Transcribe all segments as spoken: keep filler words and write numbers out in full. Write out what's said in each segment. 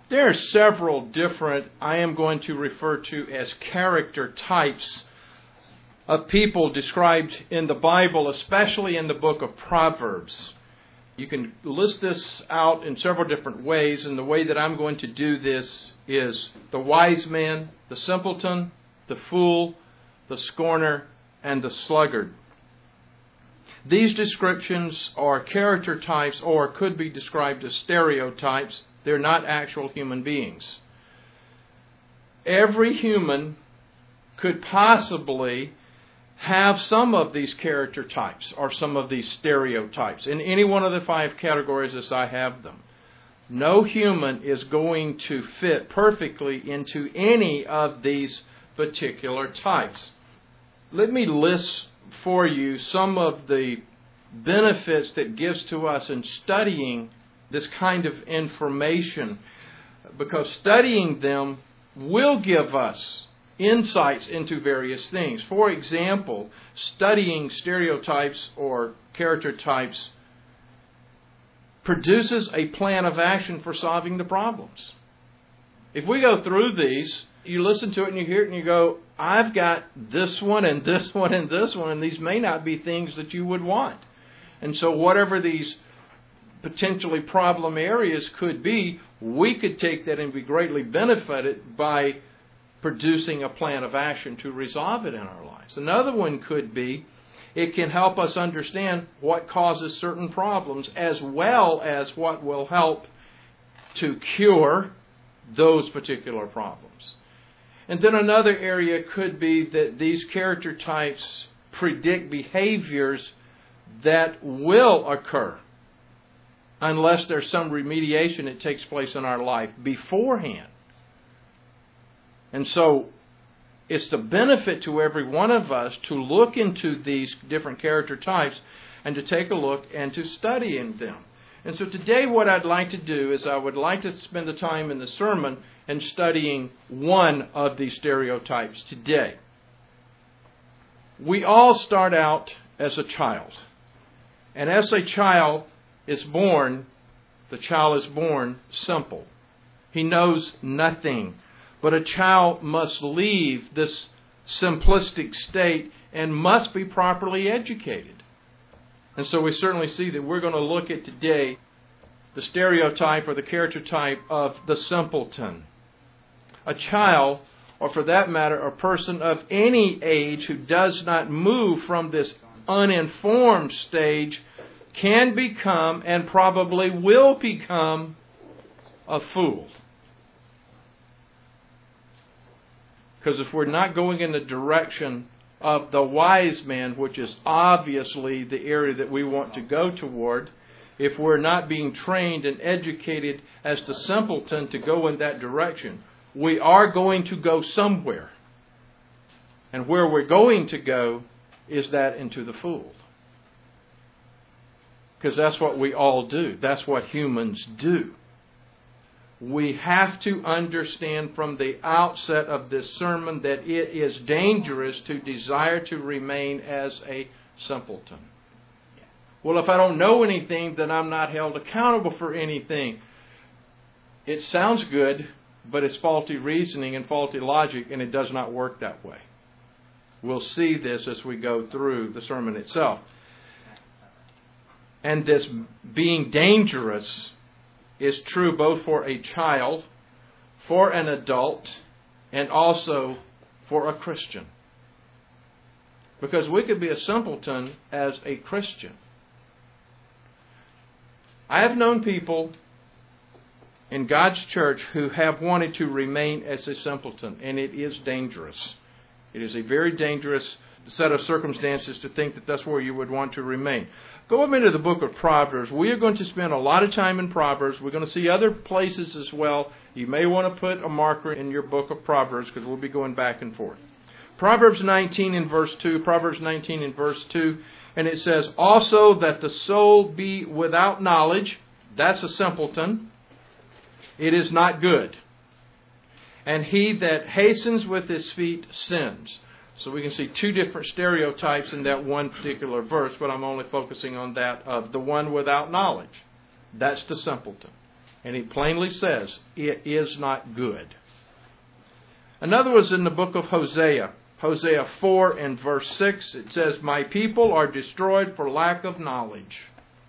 There are several different, I am going to refer to as character types of people described in the Bible, especially in the book of Proverbs. You can list this out in several different ways, and the way that I'm going to do this is the wise man, the simpleton, the fool, the scorner, and the sluggard. These descriptions are character types, or could be described as stereotypes. They're not actual human beings. Every human could possibly have some of these character types or some of these stereotypes in any one of the five categories as I have them. No human is going to fit perfectly into any of these particular types. Let me list for you some of the benefits that gives to us in studying this kind of information, because studying them will give us insights into various things. For example, studying stereotypes or character types produces a plan of action for solving the problems. If we go through these, you listen to it and you hear it and you go, I've got this one and this one and this one, and these may not be things that you would want. And so whatever these potentially problem areas could be, we could take that and be greatly benefited by producing a plan of action to resolve it in our lives. Another one could be, it can help us understand what causes certain problems as well as what will help to cure those particular problems. And then another area could be that these character types predict behaviors that will occur unless there's some remediation that takes place in our life beforehand. And so it's the benefit to every one of us to look into these different character types and to take a look and to study in them. And so today what I'd like to do is I would like to spend the time in the sermon and studying one of these stereotypes today. We all start out as a child. And as a child is born, the child is born simple. He knows nothing. But a child must leave this simplistic state and must be properly educated. And so we certainly see that we're going to look at today the stereotype or the character type of the simpleton. A child, or for that matter, a person of any age who does not move from this uninformed stage, can become and probably will become a fool. Because if we're not going in the direction of the wise man, which is obviously the area that we want to go toward, if we're not being trained and educated as the simpleton to go in that direction, we are going to go somewhere. And where we're going to go is that into the fool. Because that's what we all do. That's what humans do. We have to understand from the outset of this sermon that it is dangerous to desire to remain as a simpleton. Well, if I don't know anything, then I'm not held accountable for anything. It sounds good, but it's faulty reasoning and faulty logic, and it does not work that way. We'll see this as we go through the sermon itself. And this being dangerous is true both for a child, for an adult, and also for a Christian. Because we could be a simpleton as a Christian. I have known people in God's church who have wanted to remain as a simpleton, and it is dangerous. It is a very dangerous set of circumstances to think that that's where you would want to remain. Go up into the book of Proverbs. We are going to spend a lot of time in Proverbs. We're going to see other places as well. You may want to put a marker in your book of Proverbs because we'll be going back and forth. Proverbs nineteen in verse two. Proverbs nineteen in verse two. And it says, also that the soul be without knowledge. That's a simpleton. It is not good. And he that hastens with his feet sins. So we can see two different stereotypes in that one particular verse, but I'm only focusing on that of the one without knowledge. That's the simpleton. And he plainly says, it is not good. Another was in the book of Hosea. Hosea four and verse six, it says, my people are destroyed for lack of knowledge.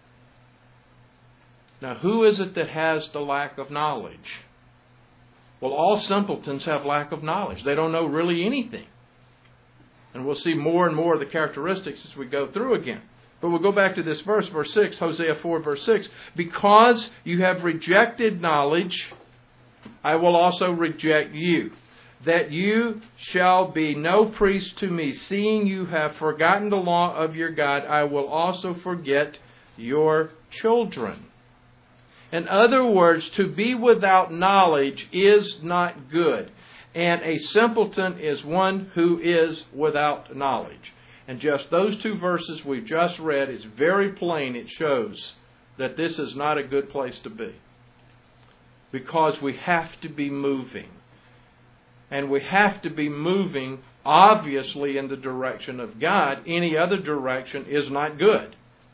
Now, who is it that has the lack of knowledge? Well, all simpletons have lack of knowledge. They don't know really anything. And we'll see more and more of the characteristics as we go through again. But we'll go back to this verse, verse six, Hosea four, verse six. Because you have rejected knowledge, I will also reject you. That you shall be no priest to me, seeing you have forgotten the law of your God, I will also forget your children. In other words, to be without knowledge is not good. And a simpleton is one who is without knowledge. And just those two verses we've just read is very plain. It shows that this is not a good place to be. Because we have to be moving. And we have to be moving, obviously, in the direction of God. Any other direction is not good.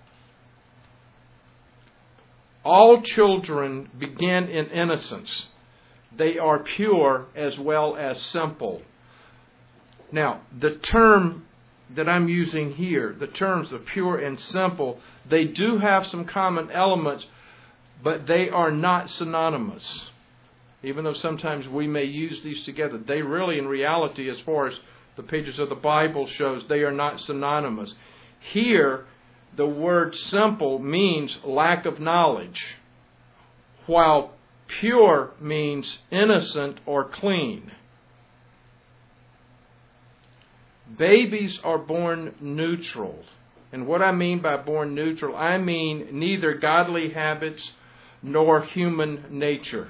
All children begin in innocence. They are pure as well as simple. Now, the term that I'm using here, the terms of pure and simple, they do have some common elements, but they are not synonymous. Even though sometimes we may use these together, they really, in reality, as far as the pages of the Bible shows, they are not synonymous. Here, the word simple means lack of knowledge, while pure means innocent or clean. Babies are born neutral. And what I mean by born neutral, I mean neither godly habits nor human nature.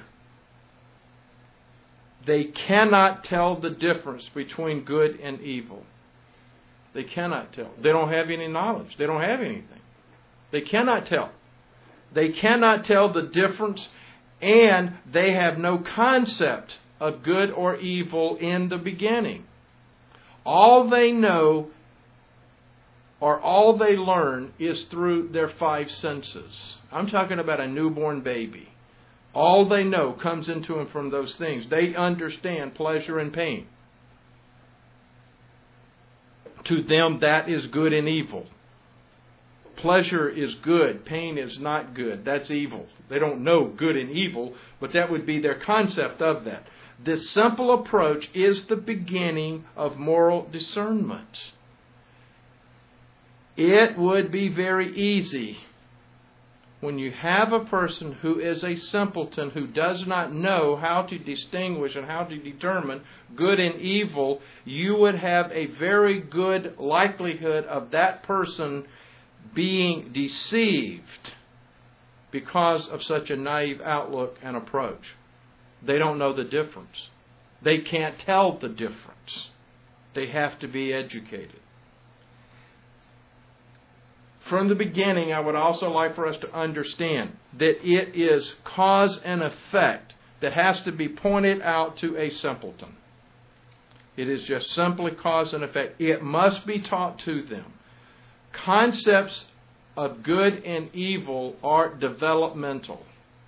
They cannot tell the difference between good and evil. They cannot tell. They don't have any knowledge. They don't have anything. They cannot tell. They cannot tell the difference, and they have no concept of good or evil in the beginning. All they know or all they learn is through their five senses. I'm talking about a newborn baby. All they know comes into them from those things. They understand pleasure and pain. To them, that is good and evil. Pleasure is good. Pain is not good. That's evil. They don't know good and evil, but that would be their concept of that. This simple approach is the beginning of moral discernment. It would be very easy when you have a person who is a simpleton, who does not know how to distinguish and how to determine good and evil, you would have a very good likelihood of that person being deceived because of such a naive outlook and approach. They don't know the difference. They can't tell the difference. They have to be educated. From the beginning, I would also like for us to understand that it is cause and effect that has to be pointed out to a simpleton. It is just simply cause and effect. It must be taught to them. Concepts of good and evil are developmental.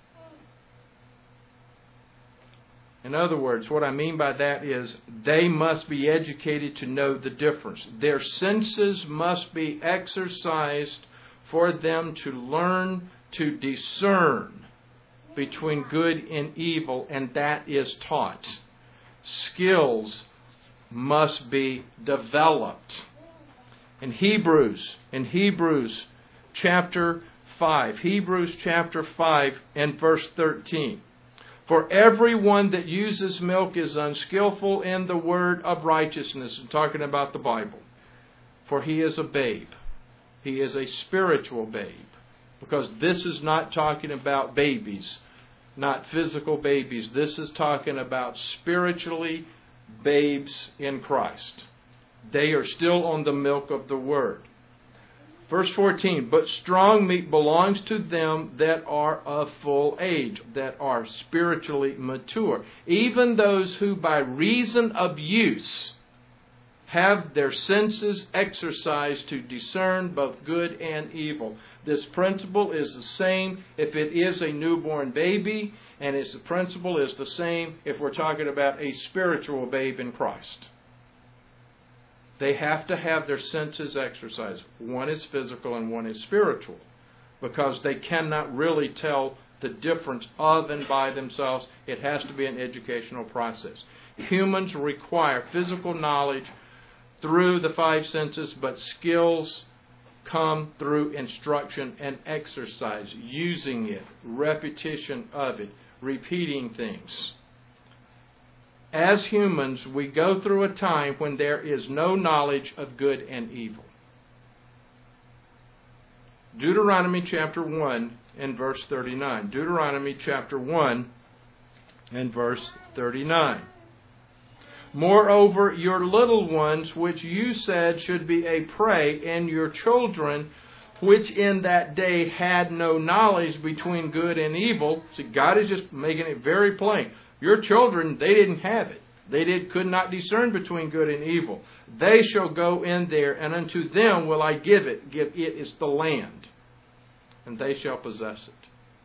In other words, what I mean by that is they must be educated to know the difference. Their senses must be exercised for them to learn to discern between good and evil, and that is taught. Skills must be developed. In Hebrews, in Hebrews chapter five, Hebrews chapter five and verse thirteen. For everyone that uses milk is unskillful in the word of righteousness. I'm talking about the Bible. For he is a babe. He is a spiritual babe. Because this is not talking about babies, not physical babies. This is talking about spiritually babes in Christ. They are still on the milk of the word. Verse fourteen, but strong meat belongs to them that are of full age, that are spiritually mature, even those who by reason of use have their senses exercised to discern both good and evil. This principle is the same if it is a newborn baby, and its the principle is the same if we're talking about a spiritual babe in Christ. They have to have their senses exercised. One is physical and one is spiritual, because they cannot really tell the difference of and by themselves. It has to be an educational process. Humans require physical knowledge through the five senses, but skills come through instruction and exercise, using it, repetition of it, repeating things. As humans, we go through a time when there is no knowledge of good and evil. Deuteronomy chapter one and verse thirty-nine. Deuteronomy chapter one and verse thirty-nine. Moreover, your little ones, which you said should be a prey, and your children, which in that day had no knowledge between good and evil. See, God is just making it very plain. Your children, they didn't have it. They did could not discern between good and evil. They shall go in there, and unto them will I give it. Give it is the land, and they shall possess it.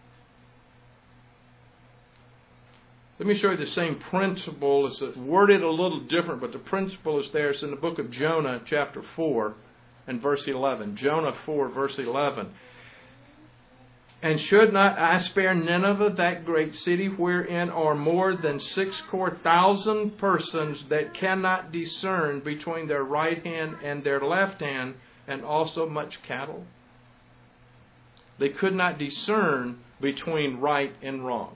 Let me show you the same principle. It's worded a little different, but the principle is there. It's in the book of Jonah, chapter four, and verse eleven. Jonah four, verse eleven. And should not I spare Nineveh, that great city, wherein are more than six score thousand persons that cannot discern between their right hand and their left hand, and also much cattle? They could not discern between right and wrong.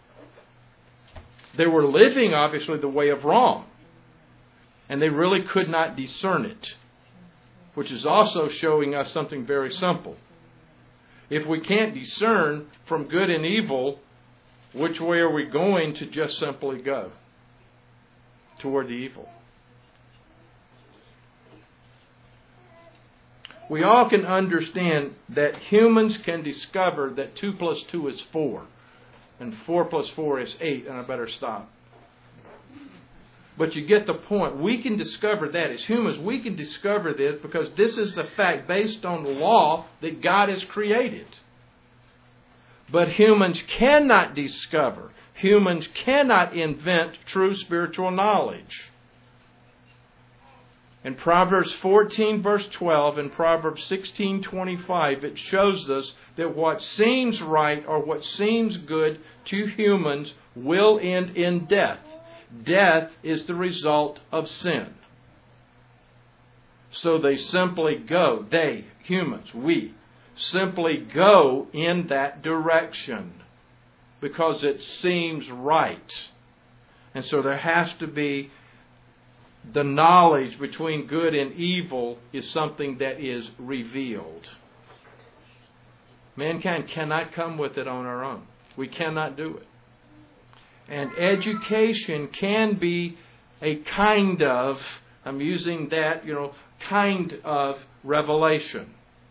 They were living, obviously, the way of wrong, and they really could not discern it, which is also showing us something very simple. If we can't discern from good and evil, which way are we going to just simply go? Toward the evil. We all can understand that humans can discover that two plus two is four. And four plus four is eight, and I better stop. But you get the point. We can discover that as humans. We can discover this because this is the fact based on the law that God has created. But humans cannot discover. Humans cannot invent true spiritual knowledge. In Proverbs fourteen, verse twelve, and Proverbs sixteen, twenty-five, it shows us that what seems right or what seems good to humans will end in death. Death is the result of sin. So they simply go, they, humans, we, simply go in that direction because it seems right. And so there has to be the knowledge between good and evil is something that is revealed. Mankind cannot come with it on our own. We cannot do it. And education can be a kind of, I'm using that, you know, kind of revelation.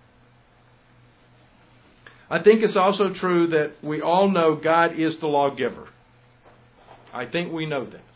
I think it's also true that we all know God is the lawgiver. I think we know that.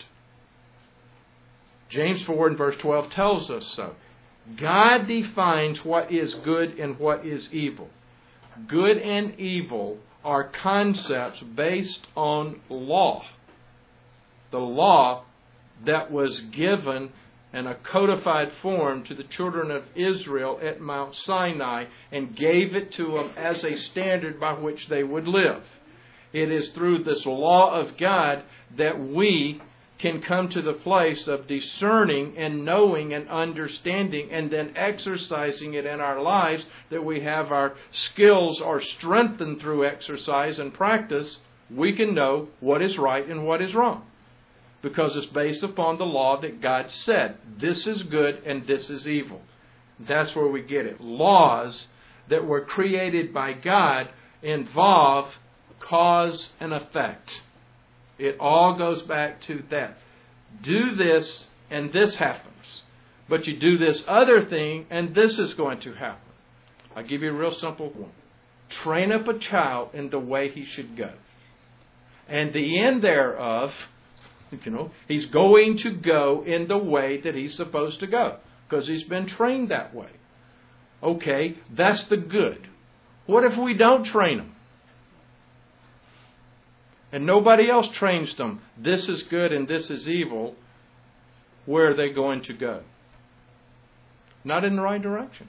James four and verse twelve tells us so. God defines what is good and what is evil. Good and evil are concepts based on law. The law that was given in a codified form to the children of Israel at Mount Sinai and gave it to them as a standard by which they would live. It is through this law of God that we can come to the place of discerning and knowing and understanding and then exercising it in our lives, that we have our skills are strengthened through exercise and practice. We can know what is right and what is wrong because it's based upon the law that God said. This is good and this is evil. That's where we get it. Laws that were created by God involve cause and effect. It all goes back to that. Do this and this happens. But you do this other thing and this is going to happen. I'll give you a real simple one. Train up a child in the way he should go. And the end thereof You know, he's going to go in the way that he's supposed to go because he's been trained that way. Okay, that's the good. What if we don't train them? And nobody else trains them. This is good and this is evil. Where are they going to go? Not in the right direction.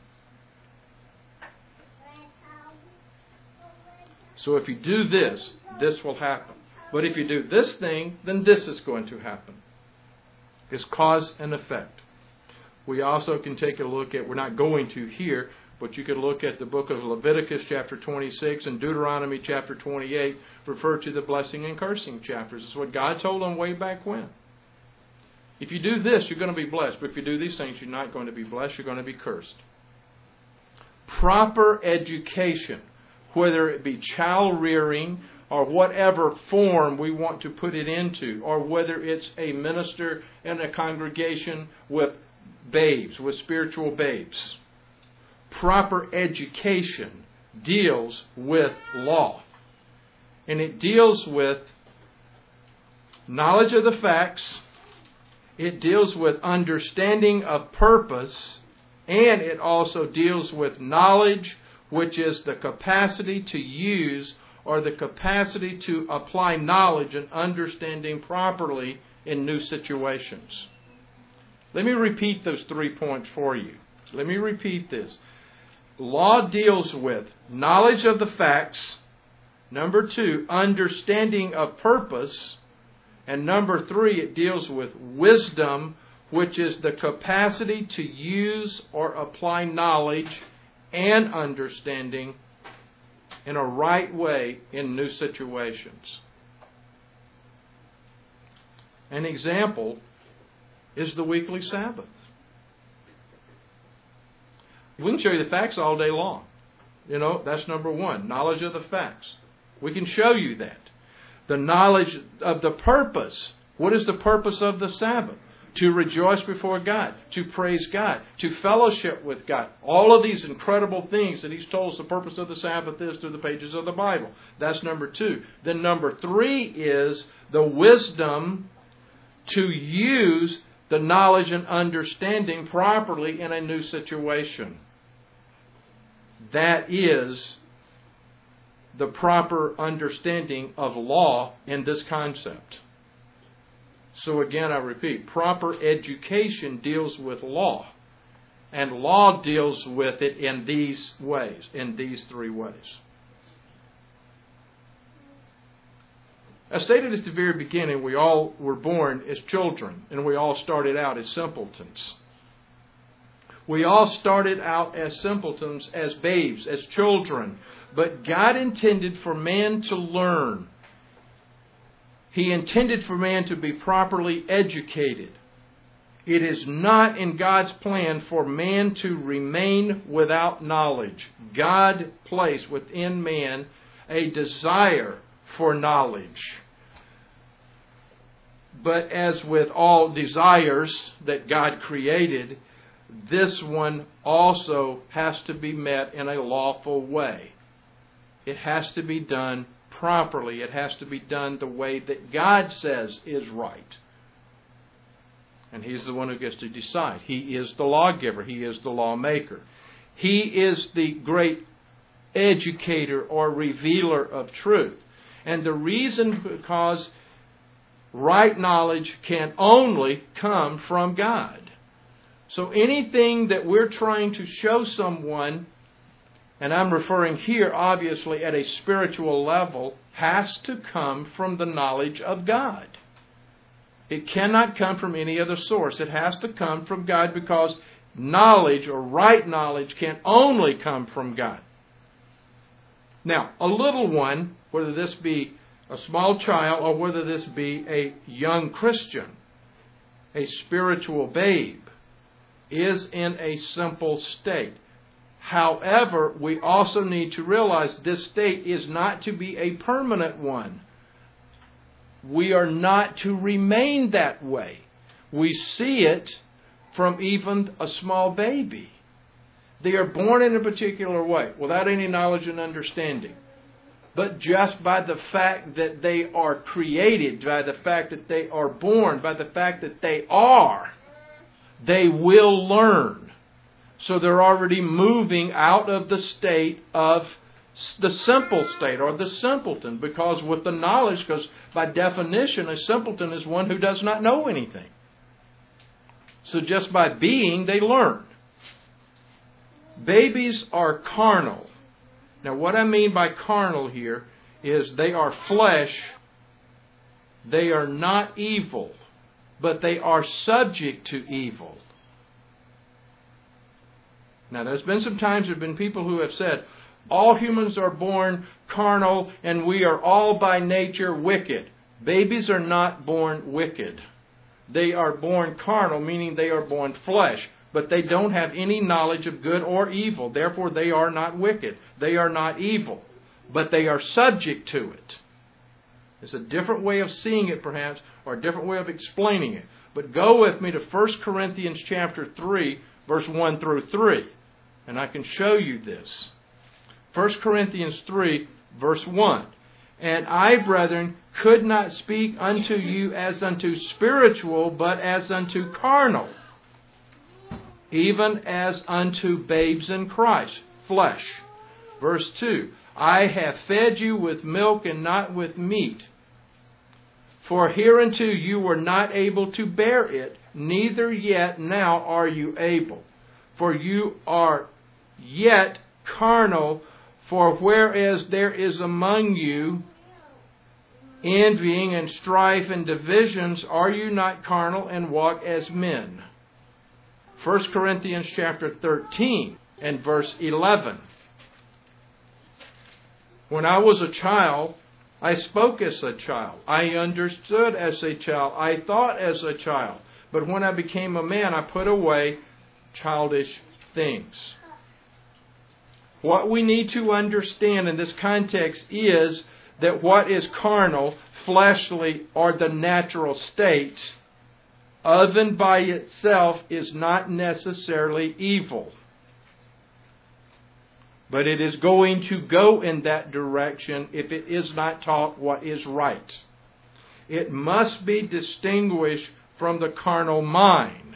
So if you do this, this will happen. But if you do this thing, then this is going to happen. It's cause and effect. We also can take a look at, we're not going to here, but you could look at the book of Leviticus chapter twenty-six and Deuteronomy chapter twenty-eight, refer to the blessing and cursing chapters. It's what God told them way back when. If you do this, you're going to be blessed. But if you do these things, you're not going to be blessed. You're going to be cursed. Proper education, whether it be child rearing or whatever form we want to put it into, or whether it's a minister in a congregation with babes, with spiritual babes. Proper education deals with law. And it deals with knowledge of the facts. It deals with understanding of purpose. And it also deals with knowledge, which is the capacity to use or the capacity to apply knowledge and understanding properly in new situations. Let me repeat those three points for you. Let me repeat this. Law deals with knowledge of the facts. Number two, understanding of purpose. And number three, it deals with wisdom, which is the capacity to use or apply knowledge and understanding in a right way in new situations. An example is the weekly Sabbath. We can show you the facts all day long. You know, that's number one, knowledge of the facts. We can show you that. The knowledge of the purpose. What is the purpose of the Sabbath? To rejoice before God, to praise God, to fellowship with God. All of these incredible things that He's told us the purpose of the Sabbath is through the pages of the Bible. That's number two. Then number three is the wisdom to use the knowledge and understanding properly in a new situation. That is the proper understanding of law in this concept. So again, I repeat, proper education deals with law. And law deals with it in these ways, in these three ways. As stated at the very beginning, we all were born as children, and we all started out as simpletons. We all started out as simpletons, as babes, as children. But God intended for man to learn. He intended for man to be properly educated. It is not in God's plan for man to remain without knowledge. God placed within man a desire for knowledge. But as with all desires that God created, this one also has to be met in a lawful way. It has to be done properly. It has to be done the way that God says is right. And He's the one who gets to decide. He is the lawgiver. He is the lawmaker. He is the great educator or revealer of truth. And the reason because right knowledge can only come from God. So anything that we're trying to show someone, and I'm referring here obviously at a spiritual level, has to come from the knowledge of God. It cannot come from any other source. It has to come from God because knowledge or right knowledge can only come from God. Now, a little one, whether this be a small child or whether this be a young Christian, a spiritual babe, is in a simple state. However, we also need to realize this state is not to be a permanent one. We are not to remain that way. We see it from even a small baby. They are born in a particular way without any knowledge and understanding. but just by the fact that they are created, by the fact that they are born, by the fact that they are, they will learn. So they're already moving out of the state of the simple state or the simpleton, because with the knowledge, because by definition a simpleton is one who does not know anything. So just by being, they learn. Babies are carnal. Now what I mean by carnal here is they are flesh. They are not evil, but they are subject to evil. Now there's been some times there have been people who have said, all humans are born carnal and we are all by nature wicked. Babies are not born wicked. They are born carnal, meaning they are born flesh. But they don't have any knowledge of good or evil. Therefore, they are not wicked. They are not evil. But they are subject to it. It's a different way of seeing it, perhaps, or a different way of explaining it. But go with me to First Corinthians chapter three, verse one through three. And I can show you this. First Corinthians three, verse one. And I, brethren, could not speak unto you as unto spiritual, but as unto carnal, even as unto babes in Christ, flesh. Verse two, I have fed you with milk and not with meat. For hereunto you were not able to bear it, neither yet now are you able. For you are yet carnal, for whereas there is among you envying and strife and divisions, are you not carnal and walk as men? First Corinthians chapter thirteen and verse eleven. When I was a child, I spoke as a child. I understood as a child. I thought as a child. But when I became a man, I put away childish things. What we need to understand in this context is that what is carnal, fleshly, or the natural state, of and by itself, is not necessarily evil. But it is going to go in that direction if it is not taught what is right. It must be distinguished from the carnal mind.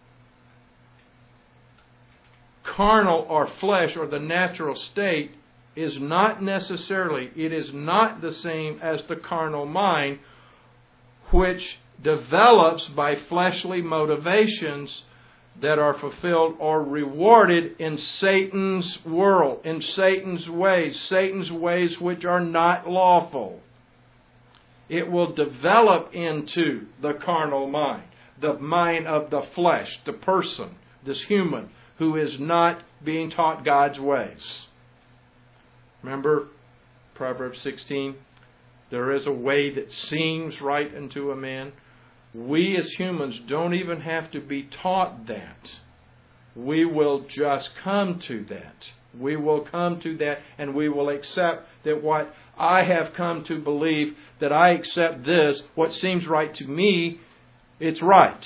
Carnal or flesh or the natural state is not necessarily, it is not the same as the carnal mind, which develops by fleshly motivations that are fulfilled or rewarded in Satan's world, in Satan's ways, Satan's ways which are not lawful. It will develop into the carnal mind, the mind of the flesh, the person, this human, who is not being taught God's ways. Remember Proverbs sixteen? There is a way that seems right unto a man. We as humans don't even have to be taught that. We will just come to that. We will come to that and we will accept that what I have come to believe, that I accept this, what seems right to me, it's right.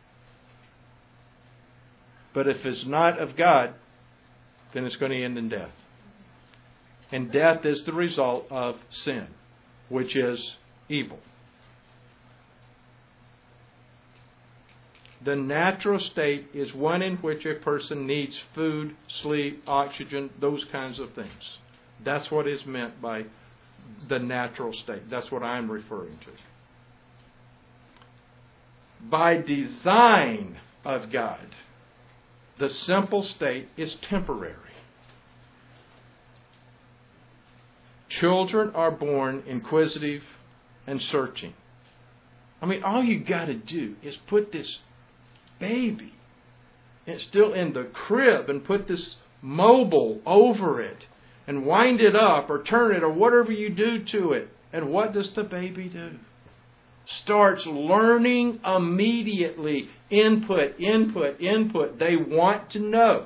But if it's not of God, then it's going to end in death. And death is the result of sin, which is evil. The natural state is one in which a person needs food, sleep, oxygen, those kinds of things. That's what is meant by the natural state. That's what I'm referring to. By design of God, the simple state is temporary. Children are born inquisitive and searching. I mean, all you got to do is put this baby, it's still in the crib, and put this mobile over it and wind it up or turn it or whatever you do to it. And what does the baby do? Starts learning immediately. Input, input, input. They want to know.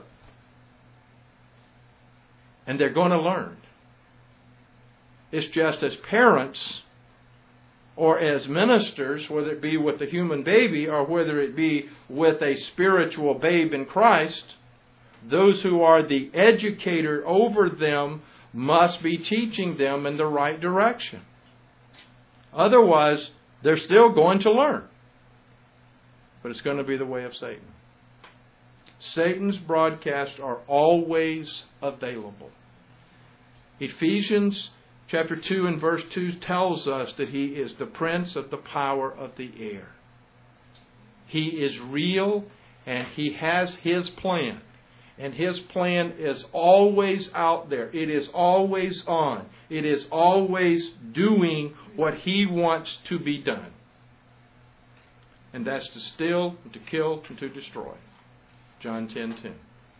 And they're going to learn. It's just as parents or as ministers, whether it be with a human baby or whether it be with a spiritual babe in Christ, those who are the educator over them must be teaching them in the right direction. Otherwise, they're still going to learn. But it's going to be the way of Satan. Satan's broadcasts are always available. Ephesians chapter two and verse two tells us that he is the prince of the power of the air. He is real and he has his plan. And his plan is always out there. It is always on. It is always doing what he wants to be done. And that's to steal, and to kill, and to destroy. John ten ten.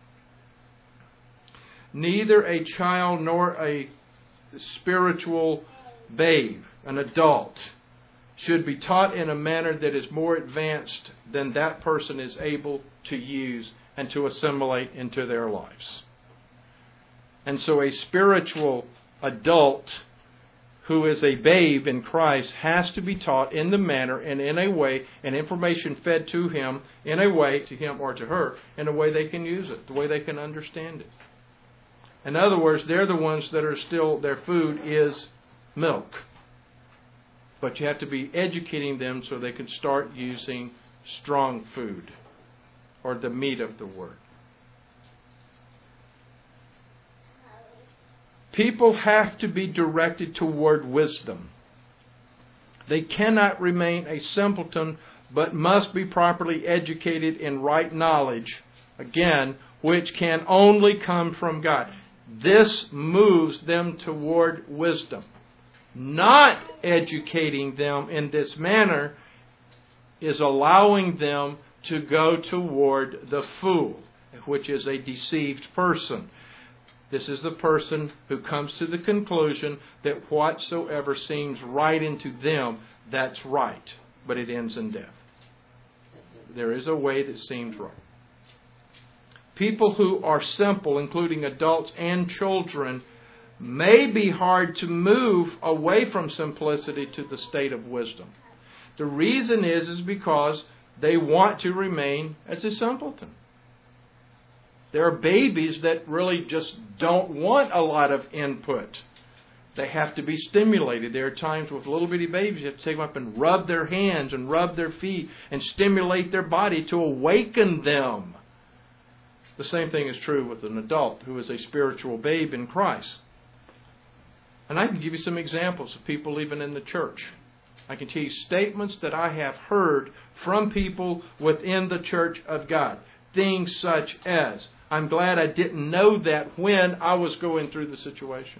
Neither a child nor a spiritual babe, an adult, should be taught in a manner that is more advanced than that person is able to use and to assimilate into their lives. And so a spiritual adult who is a babe in Christ has to be taught in the manner and in a way, and information fed to him in a way, to him or to her, in a way they can use it, the way they can understand it. In other words, they're the ones that are still, their food is milk. But you have to be educating them so they can start using strong food, or the meat of the Word. People have to be directed toward wisdom. They cannot remain a simpleton, but must be properly educated in right knowledge, again, which can only come from God. This moves them toward wisdom. Not educating them in this manner is allowing them to go toward the fool, which is a deceived person. This is the person who comes to the conclusion that whatsoever seems right unto them, that's right, but it ends in death. There is a way that seems right. People who are simple, including adults and children, may be hard to move away from simplicity to the state of wisdom. The reason is, is because they want to remain as a simpleton. There are babies that really just don't want a lot of input. They have to be stimulated. There are times with little bitty babies you have to take them up and rub their hands and rub their feet and stimulate their body to awaken them. The same thing is true with an adult who is a spiritual babe in Christ. And I can give you some examples of people even in the church. I can tell you statements that I have heard from people within the church of God. Things such as, I'm glad I didn't know that when I was going through the situation.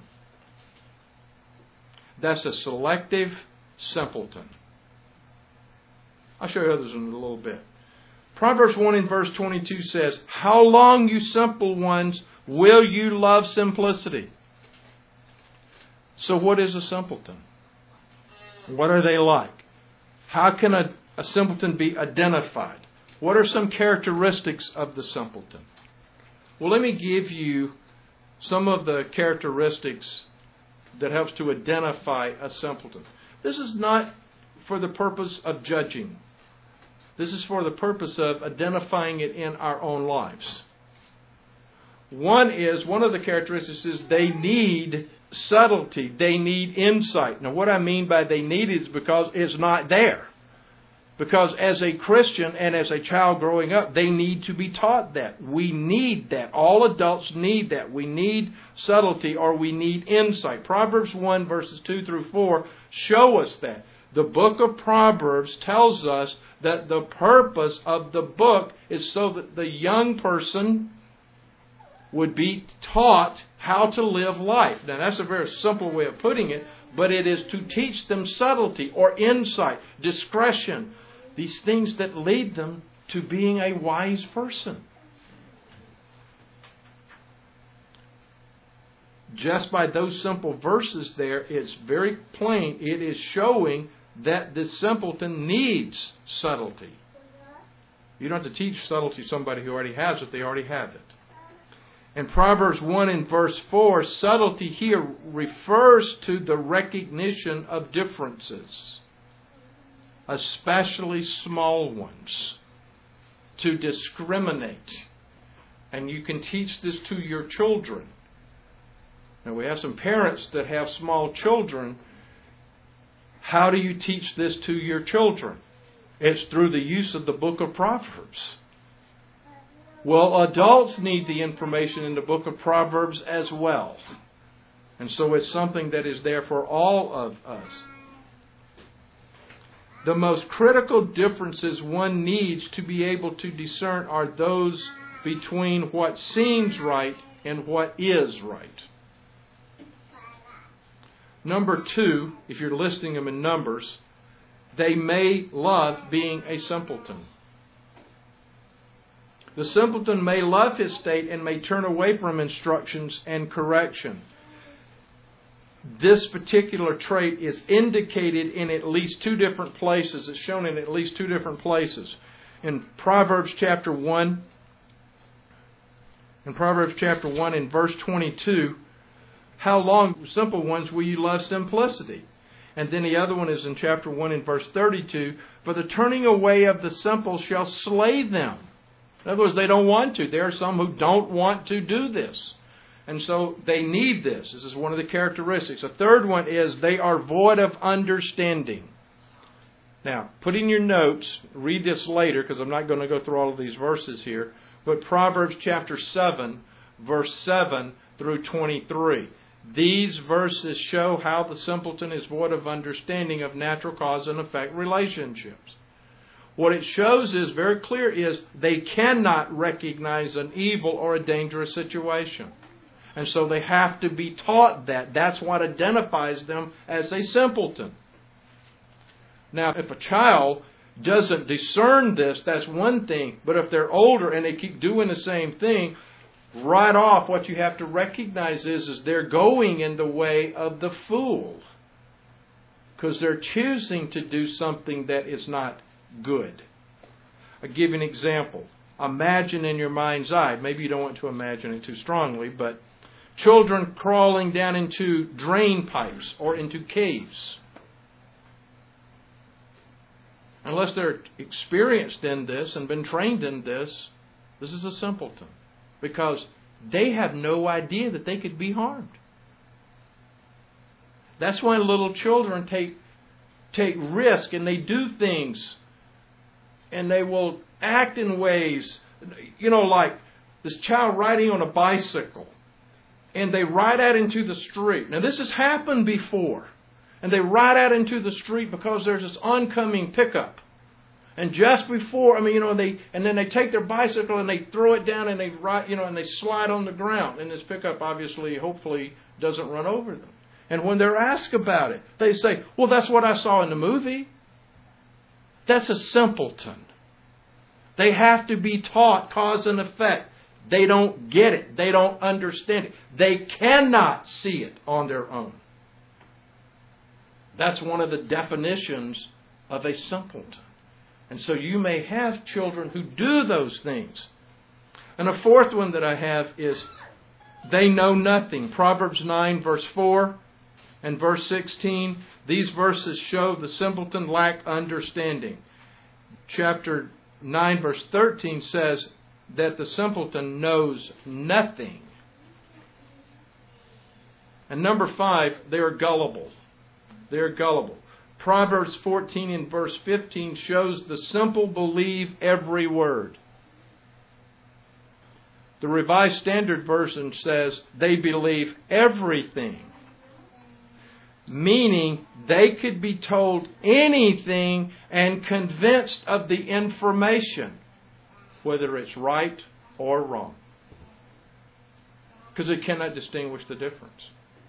That's a selective simpleton. I'll show you others in a little bit. Proverbs one and verse twenty-two says, how long, you simple ones, will you love simplicity? So what is a simpleton? What are they like? How can a, a simpleton be identified? What are some characteristics of the simpleton? Well, let me give you some of the characteristics that helps to identify a simpleton. This is not for the purpose of judging. This is for the purpose of identifying it in our own lives. One is, one of the characteristics is they need subtlety. They need insight. Now, what I mean by they need it is because it's not there. Because as a Christian and as a child growing up, they need to be taught that. We need that. All adults need that. We need subtlety, or we need insight. Proverbs one verses two through four show us that. The book of Proverbs tells us that the purpose of the book is so that the young person would be taught how to live life. Now, that's a very simple way of putting it, but it is to teach them subtlety or insight, discretion, these things that lead them to being a wise person. Just by those simple verses there, it's very plain. It is showing that the simpleton needs subtlety. You don't have to teach subtlety to somebody who already has it. They already have it. In Proverbs one and verse four, subtlety here refers to the recognition of differences, especially small ones, to discriminate. And you can teach this to your children. Now, we have some parents that have small children. How do you teach this to your children? It's through the use of the book of Proverbs. Well, adults need the information in the book of Proverbs as well. And so it's something that is there for all of us. The most critical differences one needs to be able to discern are those between what seems right and what is right. Number two, if you're listing them in numbers, they may love being a simpleton. The simpleton may love his state and may turn away from instructions and correction. This particular trait is indicated in at least two different places. It's shown in at least two different places. In Proverbs chapter one, in Proverbs chapter one in verse twenty-two, how long, simple ones, will you love simplicity? And then the other one is in chapter one in verse thirty-two, for the turning away of the simple shall slay them. In other words, they don't want to. There are some who don't want to do this. And so they need this. This is one of the characteristics. A third one is they are void of understanding. Now, put in your notes, read this later because I'm not going to go through all of these verses here, but Proverbs chapter seven, verse seven through twenty-three. These verses show how the simpleton is void of understanding of natural cause and effect relationships. What it shows is, very clear, is they cannot recognize an evil or a dangerous situation. And so they have to be taught that. That's what identifies them as a simpleton. Now, if a child doesn't discern this, that's one thing. But if they're older and they keep doing the same thing, right off what you have to recognize is, is they're going in the way of the fool. Because they're choosing to do something that is not good. I'll give you an example. Imagine in your mind's eye, maybe you don't want to imagine it too strongly, but children crawling down into drain pipes or into caves. Unless they're experienced in this and been trained in this, this is a simpleton. Because they have no idea that they could be harmed. That's why little children take take risk and they do things and they will act in ways, you know, like this child riding on a bicycle and they ride out into the street. Now this has happened before. And they ride out into the street because there's this oncoming pickup. And just before, I mean, you know, they and then they take their bicycle and they throw it down and they ride, you know, and they slide on the ground. And this pickup obviously, hopefully, doesn't run over them. And when they're asked about it, they say, well, that's what I saw in the movie. That's a simpleton. They have to be taught cause and effect. They don't get it. They don't understand it. They cannot see it on their own. That's one of the definitions of a simpleton. And so you may have children who do those things. And a fourth one that I have is they know nothing. Proverbs nine verse four and verse sixteen. These verses show the simpleton lack understanding. Chapter nine verse thirteen says that the simpleton knows nothing. And number five, they are gullible. They are gullible. Proverbs fourteen and verse fifteen shows the simple believe every word. The Revised Standard Version says they believe everything. Meaning they could be told anything and convinced of the information, whether it's right or wrong. Because it cannot distinguish the difference.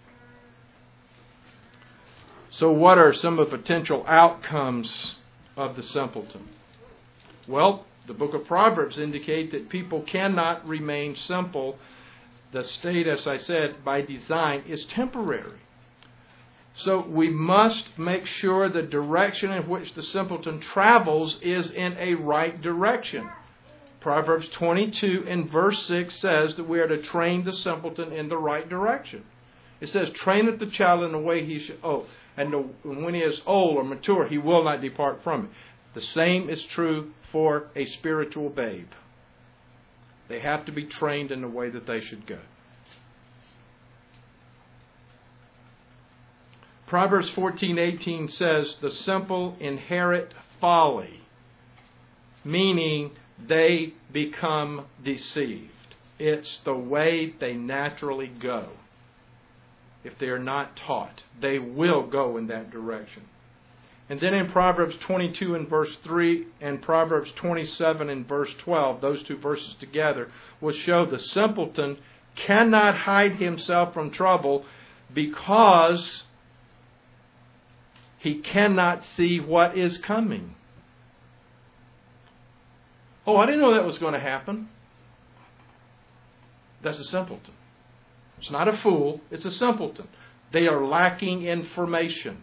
So what are some of the potential outcomes of the simpleton? Well, the book of Proverbs indicate that people cannot remain simple. The state, as I said, by design is temporary. So we must make sure the direction in which the simpleton travels is in a right direction. Proverbs twenty-two and verse six says that we are to train the simpleton in the right direction. It says, train up the child in the way he should... Oh, and when he is old or mature, he will not depart from it. The same is true for a spiritual babe. They have to be trained in the way that they should go. Proverbs fourteen eighteen says, the simple inherit folly, meaning they become deceived. It's the way they naturally go. If they are not taught, they will go in that direction. And then in Proverbs twenty-two and verse three and Proverbs twenty-seven and verse twelve, those two verses together will show the simpleton cannot hide himself from trouble because he cannot see what is coming. Oh, I didn't know that was going to happen. That's a simpleton. It's not a fool, it's a simpleton. They are lacking information.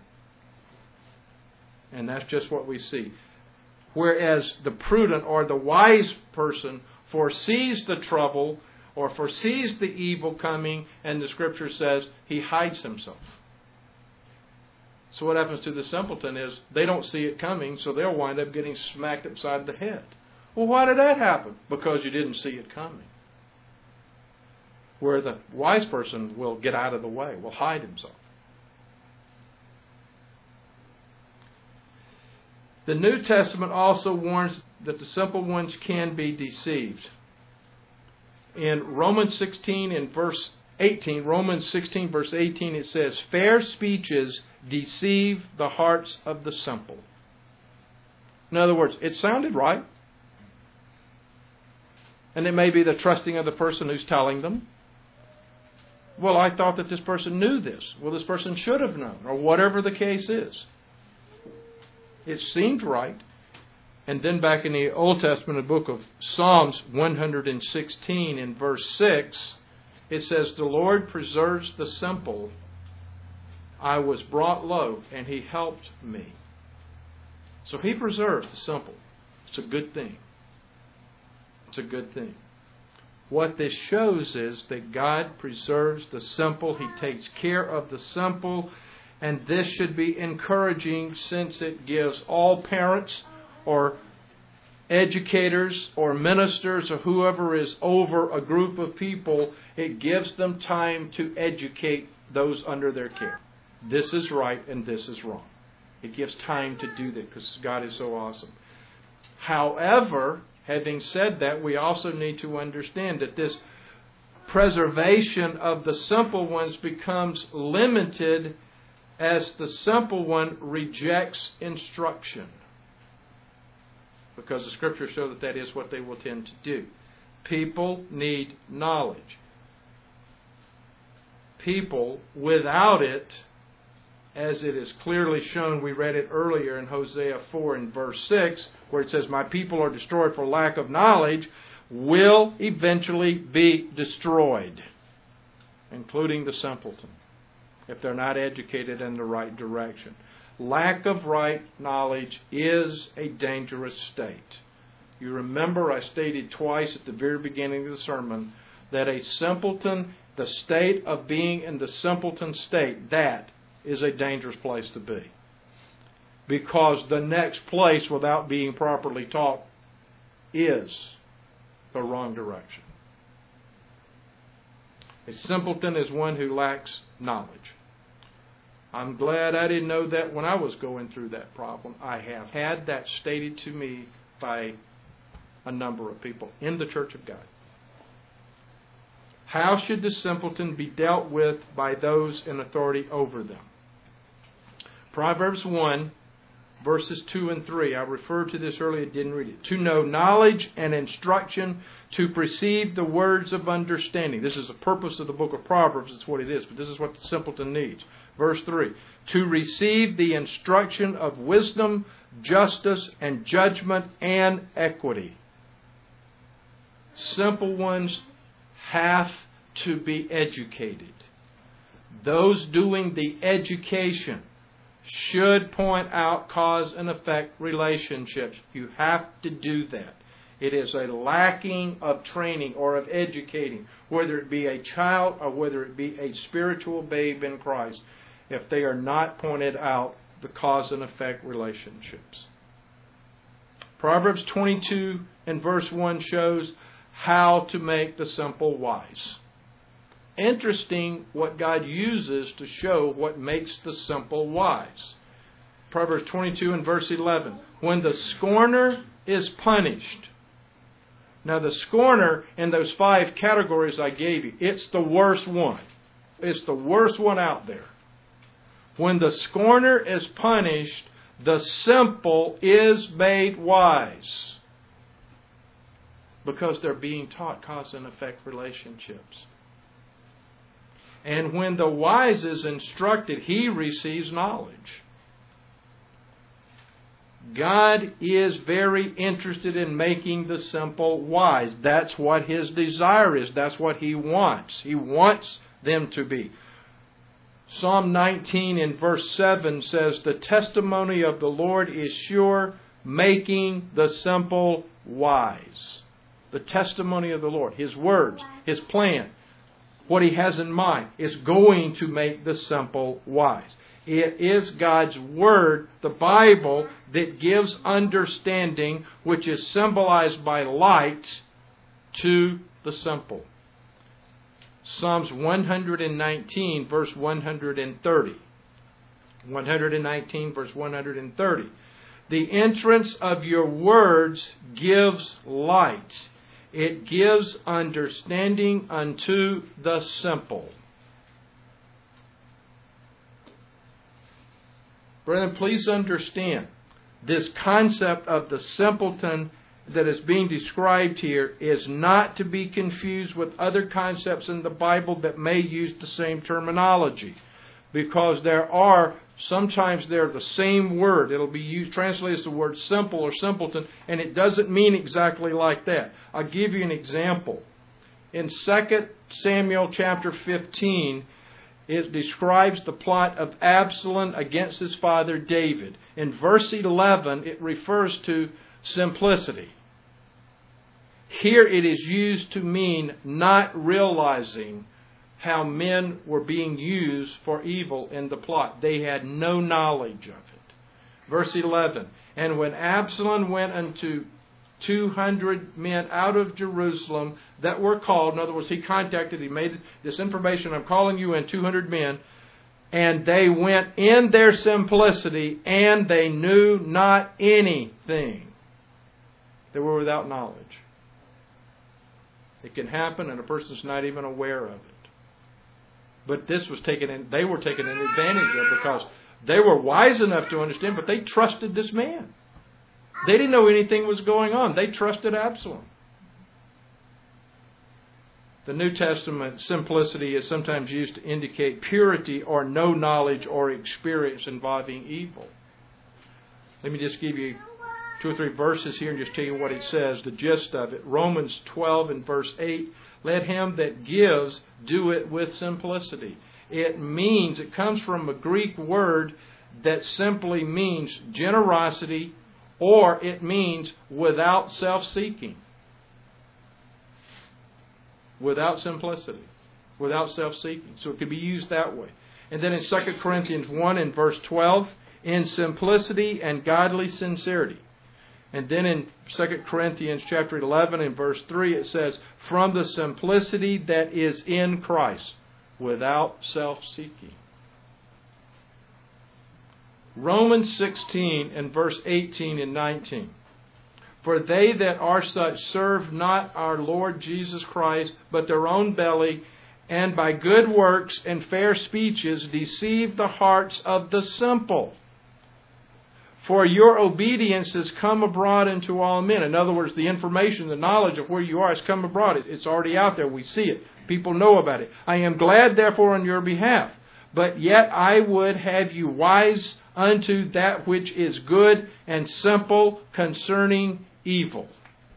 And that's just what we see. Whereas the prudent or the wise person foresees the trouble or foresees the evil coming, and the Scripture says he hides himself. So what happens to the simpleton is they don't see it coming, so they'll wind up getting smacked upside the head. Well, why did that happen? Because you didn't see it coming. Where the wise person will get out of the way, will hide himself. The New Testament also warns that the simple ones can be deceived. In Romans sixteen and verse eighteen, Romans sixteen verse eighteen, it says, fair speeches deceive the hearts of the simple. In other words, it sounded right. And it may be the trusting of the person who's telling them. Well, I thought that this person knew this. Well, this person should have known, or whatever the case is. It seemed right. And then back in the Old Testament, the book of Psalms one hundred sixteen in verse six, it says, the Lord preserves the simple. I was brought low, and He helped me. So He preserves the simple. It's a good thing. It's a good thing. What this shows is that God preserves the simple. He takes care of the simple. And this should be encouraging, since it gives all parents or educators or ministers or whoever is over a group of people, it gives them time to educate those under their care. This is right and this is wrong. It gives time to do that because God is so awesome. However, having said that, we also need to understand that this preservation of the simple ones becomes limited as the simple one rejects instruction. Because the Scriptures show that that is what they will tend to do. People need knowledge. People, without it, as it is clearly shown, we read it earlier in Hosea four and verse six, where it says, my people are destroyed for lack of knowledge, will eventually be destroyed, including the simpleton, if they're not educated in the right direction. Lack of right knowledge is a dangerous state. You remember I stated twice at the very beginning of the sermon that a simpleton, the state of being in the simpleton state, that is a dangerous place to be. Because the next place, without being properly taught, is the wrong direction. A simpleton is one who lacks knowledge. I'm glad I didn't know that when I was going through that problem. I have had that stated to me by a number of people in the Church of God. How should the simpleton be dealt with by those in authority over them? Proverbs one, verses two and three. I referred to this earlier, didn't read it. To know knowledge and instruction, to perceive the words of understanding. This is the purpose of the book of Proverbs. It's what it is, but this is what the simpleton needs. Verse three. To receive the instruction of wisdom, justice, and judgment, and equity. Simple ones have to be educated. Those doing the education should point out cause and effect relationships. You have to do that. It is a lacking of training or of educating, whether it be a child or whether it be a spiritual babe in Christ, if they are not pointed out the cause and effect relationships. Proverbs twenty-two and verse one shows how to make the simple wise. interesting what God uses to show what makes the simple wise. Proverbs twenty-two and verse eleven. When the scorner is punished. Now the scorner in those five categories I gave you, it's the worst one. It's the worst one out there. When the scorner is punished, the simple is made wise. Because they're being taught cause and effect relationships. And when the wise is instructed, he receives knowledge. God is very interested in making the simple wise. That's what His desire is. That's what He wants. He wants them to be. Psalm nineteen in verse seven says, the testimony of the Lord is sure, making the simple wise. The testimony of the Lord, His words, His plan, what He has in mind is going to make the simple wise. It is God's Word, the Bible, that gives understanding, which is symbolized by light, to the simple. Psalms one nineteen, verse one thirty. one nineteen, verse one thirty. The entrance of your words gives light. It gives understanding unto the simple. Brethren, please understand, this concept of the simpleton that is being described here is not to be confused with other concepts in the Bible that may use the same terminology. Because there are, sometimes they're the same word. It'll be used, translated as the word simple or simpleton, and it doesn't mean exactly like that. I'll give you an example. In Second Samuel chapter fifteen, it describes the plot of Absalom against his father David. In verse eleven, it refers to simplicity. Here it is used to mean not realizing how men were being used for evil in the plot. They had no knowledge of it. Verse eleven, and when Absalom went unto two hundred men out of Jerusalem that were called, in other words, he contacted, he made this information, I'm calling you in two hundred men, and they went in their simplicity, and they knew not anything. They were without knowledge. It can happen, and a person's not even aware of it. But this was taken in, they were taken an advantage of because they were wise enough to understand, but they trusted this man. They didn't know anything was going on. They trusted Absalom. The New Testament simplicity is sometimes used to indicate purity or no knowledge or experience involving evil. Let me just give you two or three verses here and just tell you what it says, the gist of it. Romans twelve and verse eight, let him that gives do it with simplicity. It means, it comes from a Greek word that simply means generosity, or it means without self-seeking. Without simplicity. Without self-seeking. So it could be used that way. And then in Second Corinthians one and verse twelve, in simplicity and godly sincerity. And then in Second Corinthians chapter eleven and verse three, it says, from the simplicity that is in Christ, without self-seeking. Romans sixteen and verse eighteen and nineteen. For they that are such serve not our Lord Jesus Christ, but their own belly, and by good works and fair speeches deceive the hearts of the simple. For your obedience has come abroad into all men. In other words, the information, the knowledge of where you are has come abroad. It's already out there. We see it. People know about it. I am glad, therefore, on your behalf. But yet I would have you wise unto that which is good and simple concerning evil.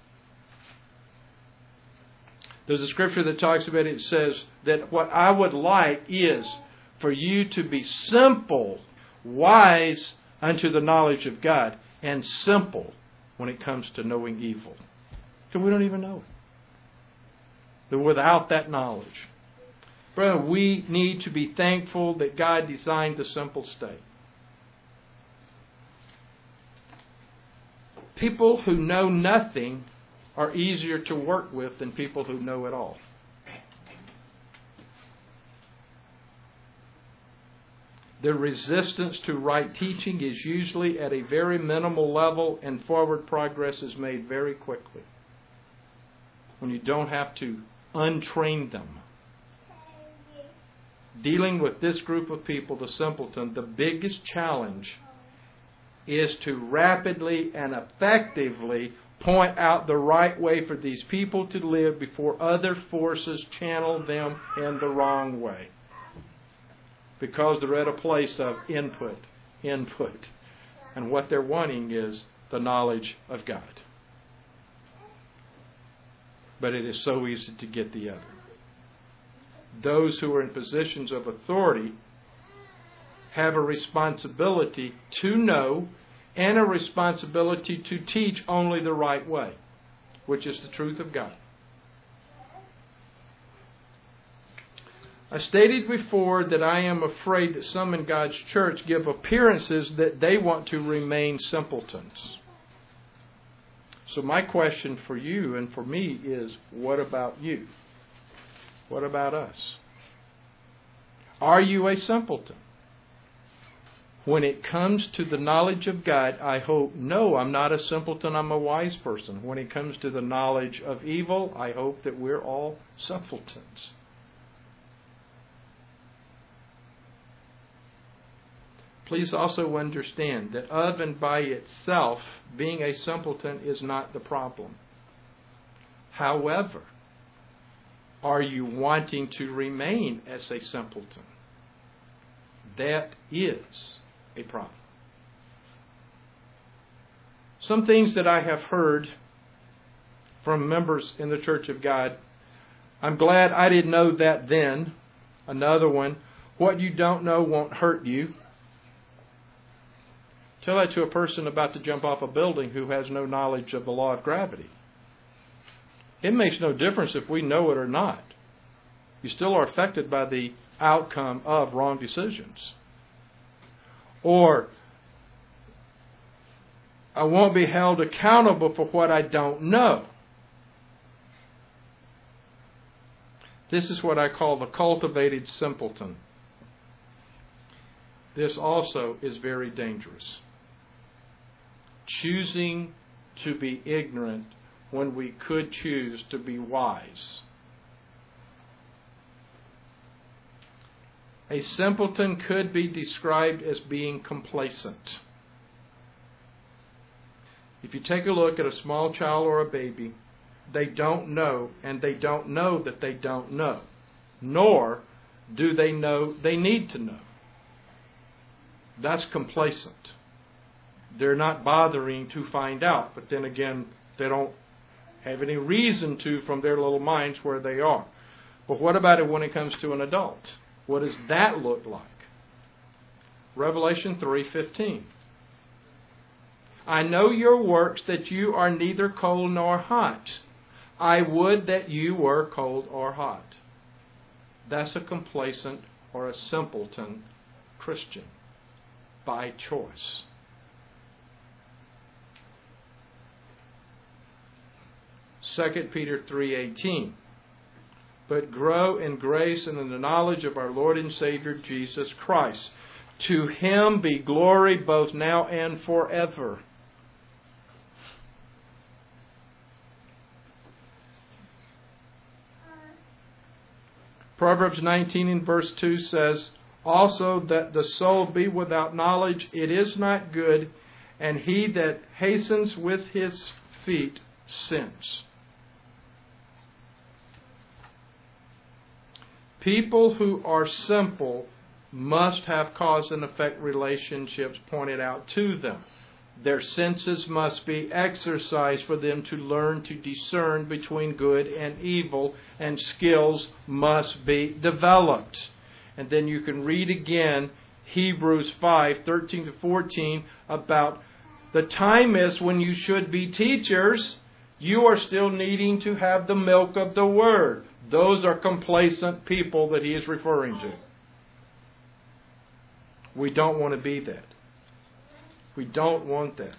There's a scripture that talks about it. It says that what I would like is for you to be simple, wise unto the knowledge of God, and simple when it comes to knowing evil. So we don't even know it. They're without that knowledge. Brother, we need to be thankful that God designed the simple state. People who know nothing are easier to work with than people who know it all. The resistance to right teaching is usually at a very minimal level, and forward progress is made very quickly when you don't have to untrain them. Dealing with this group of people, the simpleton, the biggest challenge is to rapidly and effectively point out the right way for these people to live before other forces channel them in the wrong way. Because they're at a place of input, input. And what they're wanting is the knowledge of God. But it is so easy to get the other. Those who are in positions of authority have a responsibility to know and a responsibility to teach only the right way, which is the truth of God. I stated before that I am afraid that some in God's church give appearances that they want to remain simpletons. So my question for you and for me is, what about you? What about us? Are you a simpleton? When it comes to the knowledge of God, I hope, no, I'm not a simpleton, I'm a wise person. When it comes to the knowledge of evil, I hope that we're all simpletons. Please also understand that of and by itself, being a simpleton is not the problem. However, are you wanting to remain as a simpleton? That is a problem. Some things that I have heard from members in the Church of God, I'm glad I didn't know that then. Another one, what you don't know won't hurt you. Tell that to a person about to jump off a building who has no knowledge of the law of gravity. It makes no difference if we know it or not. You still are affected by the outcome of wrong decisions. Or, I won't be held accountable for what I don't know. This is what I call the cultivated simpleton. This also is very dangerous. Choosing to be ignorant when we could choose to be wise. A simpleton could be described as being complacent. If you take a look at a small child or a baby, they don't know, and they don't know that they don't know, nor do they know they need to know. That's complacent. They're not bothering to find out, but then again, they don't have any reason to from their little minds where they are. But what about it when it comes to an adult? What does that look like? Revelation three fifteen. I know your works, that you are neither cold nor hot. I would that you were cold or hot. That's a complacent or a simpleton Christian by choice. Second Peter three eighteen. But grow in grace and in the knowledge of our Lord and Savior Jesus Christ. To Him be glory both now and forever. Proverbs nineteen and verse two says, also that the soul be without knowledge, it is not good, and he that hastens with his feet sins. People who are simple must have cause and effect relationships pointed out to them. Their senses must be exercised for them to learn to discern between good and evil, and skills must be developed. And then you can read again Hebrews five thirteen to fourteen about the time is when you should be teachers. You are still needing to have the milk of the Word. Those are complacent people that he is referring to. We don't want to be that. We don't want that.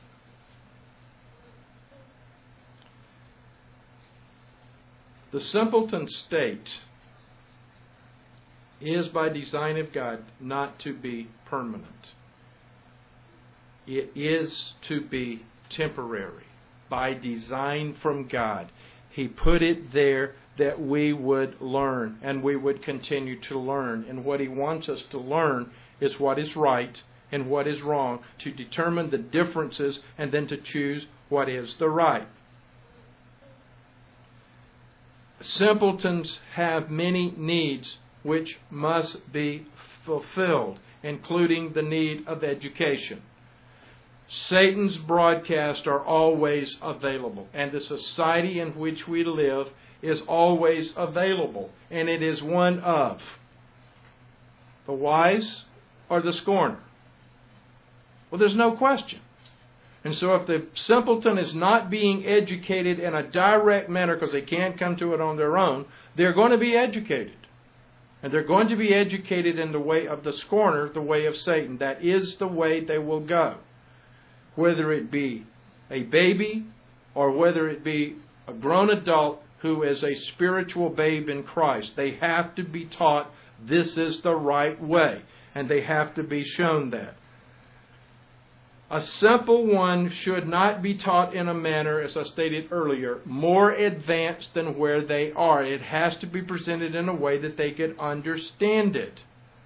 The simpleton state is by design of God not to be permanent. It is to be temporary by design from God. He put it there that we would learn and we would continue to learn. And what He wants us to learn is what is right and what is wrong, to determine the differences and then to choose what is the right. Simpletons have many needs which must be fulfilled, including the need of education. Satan's broadcasts are always available, and the society in which we live is always available, and it is one of the wise or the scorner. Well, there's no question. And so if the simpleton is not being educated in a direct manner because they can't come to it on their own, they're going to be educated. And they're going to be educated in the way of the scorner, the way of Satan. That is the way they will go. Whether it be a baby or whether it be a grown adult who is a spiritual babe in Christ, they have to be taught this is the right way. And they have to be shown that. A simple one should not be taught in a manner, as I stated earlier, more advanced than where they are. It has to be presented in a way that they can understand it.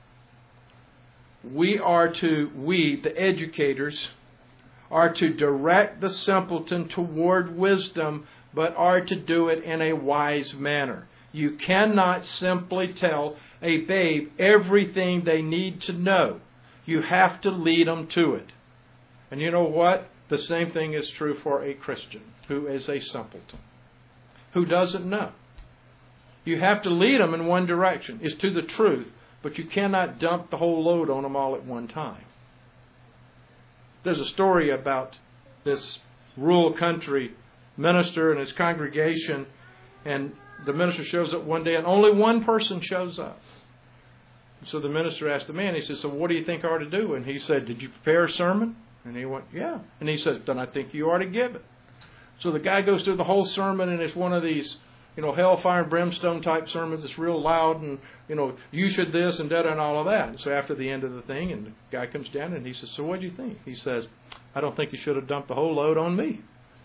We are to, we, the educators, are to direct the simpleton toward wisdom, but are to do it in a wise manner. You cannot simply tell a babe everything they need to know. You have to lead them to it. And you know what? The same thing is true for a Christian who is a simpleton, who doesn't know. You have to lead them in one direction. It's to the truth, but you cannot dump the whole load on them all at one time. There's a story about this rural country minister and his congregation, and the minister shows up one day and only one person shows up. So the minister asked the man, he said, so what do you think I ought to do? And he said, did you prepare a sermon? And he went, yeah. And he said, then I think you ought to give it. So the guy goes through the whole sermon, and it's one of these, you know, hellfire and brimstone type sermons. It's real loud, and, you know, you should this and that and all of that. And so after the end of the thing, and the guy comes down and he says, so what do you think? He says, I don't think you should have dumped the whole load on me.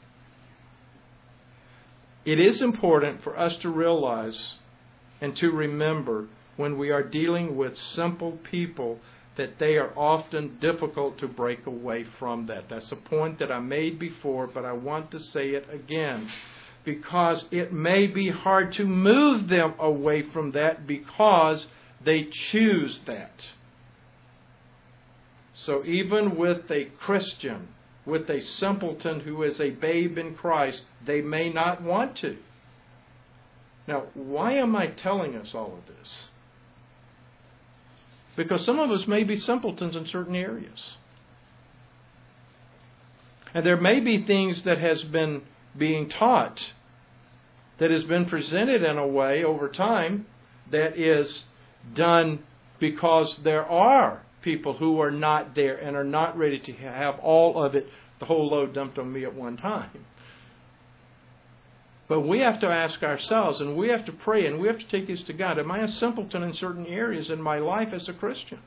It is important for us to realize and to remember when we are dealing with simple people that they are often difficult to break away from that. That's a point that I made before, but I want to say it again. Because it may be hard to move them away from that because they choose that. So even with a Christian, with a simpleton who is a babe in Christ, they may not want to. Now, why am I telling us all of this? Because some of us may be simpletons in certain areas. And there may be things that has been being taught, that has been presented in a way over time that is done because there are people who are not there and are not ready to have all of it, the whole load dumped on me at one time. But we have to ask ourselves, and we have to pray, and we have to take this to God. Am I a simpleton in certain areas in my life as a Christian?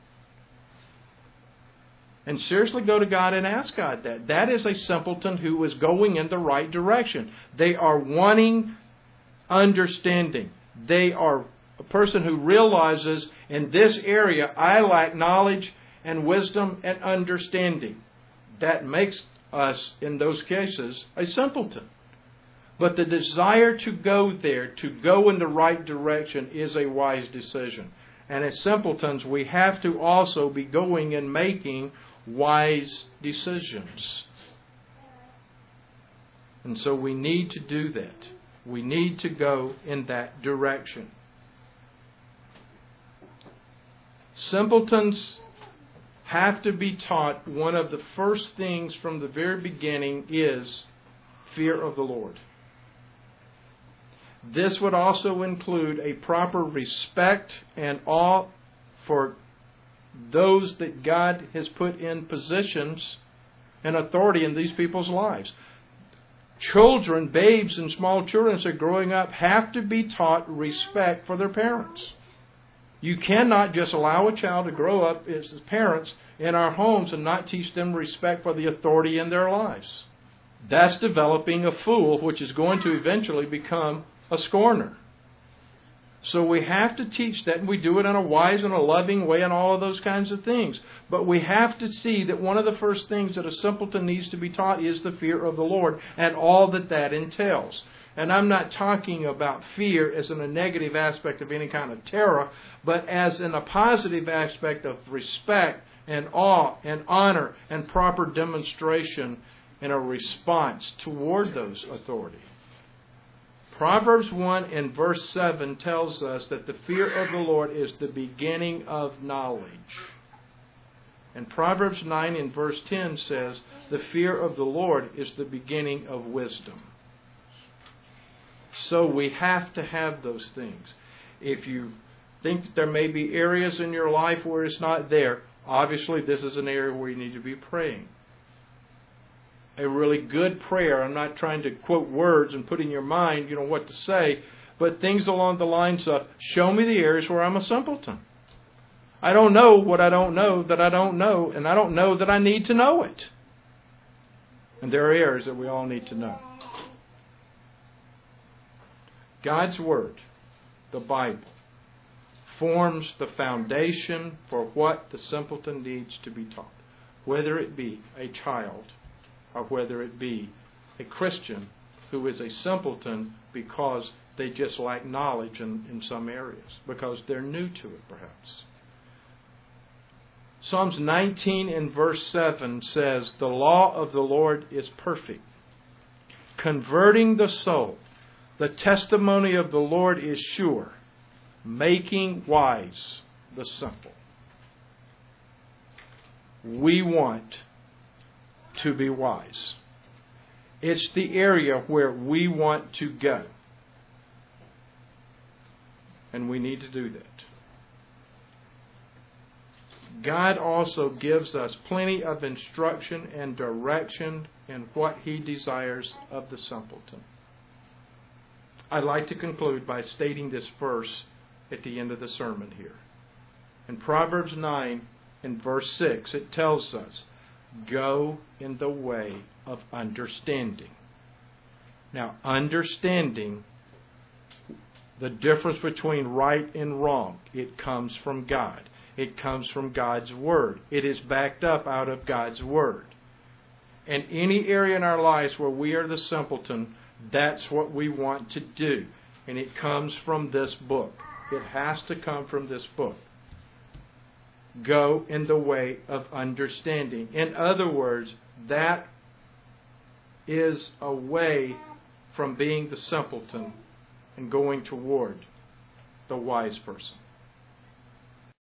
And seriously go to God and ask God that. That is a simpleton who is going in the right direction. They are wanting understanding. They are a person who realizes in this area I lack knowledge and wisdom and understanding. That makes us, in those cases, a simpleton. But the desire to go there, to go in the right direction, is a wise decision. And as simpletons, we have to also be going and making wise decisions. And so we need to do that. We need to go in that direction. Simpletons have to be taught one of the first things from the very beginning is fear of the Lord. This would also include a proper respect and awe for those that God has put in positions and authority in these people's lives. Children, babes and small children that are growing up have to be taught respect for their parents. You cannot just allow a child to grow up as parents in our homes and not teach them respect for the authority in their lives. That's developing a fool, which is going to eventually become a scorner. So we have to teach that, and we do it in a wise and a loving way and all of those kinds of things. But we have to see that one of the first things that a simpleton needs to be taught is the fear of the Lord and all that that entails. And I'm not talking about fear as in a negative aspect of any kind of terror, but as in a positive aspect of respect and awe and honor and proper demonstration and a response toward those authorities. Proverbs one and verse seven tells us that the fear of the Lord is the beginning of knowledge. And Proverbs nine and verse ten says the fear of the Lord is the beginning of wisdom. So we have to have those things. If you think that there may be areas in your life where it's not there, obviously this is an area where you need to be praying. A really good prayer, I'm not trying to quote words and put in your mind, you know, what to say, but things along the lines of, show me the areas where I'm a simpleton. I don't know what I don't know that I don't know, and I don't know that I need to know it. And there are areas that we all need to know. God's Word, the Bible, forms the foundation for what the simpleton needs to be taught, whether it be a child or whether it be a Christian who is a simpleton because they just lack knowledge in, in some areas, because they're new to it perhaps. Psalms nineteen and verse seven says, the law of the Lord is perfect, converting the soul. The testimony of the Lord is sure, making wise the simple. We want to be wise. It's the area where we want to go. And we need to do that. God also gives us plenty of instruction and direction in what He desires of the simpleton. I'd like to conclude by stating this verse at the end of the sermon here. In Proverbs nine and verse six, it tells us, go in the way of understanding. Now, understanding the difference between right and wrong, it comes from God. It comes from God's Word. It is backed up out of God's Word. And any area in our lives where we are the simpleton, that's what we want to do. And it comes from this book. It has to come from this book. Go in the way of understanding. In other words, that is away from being the simpleton and going toward the wise person.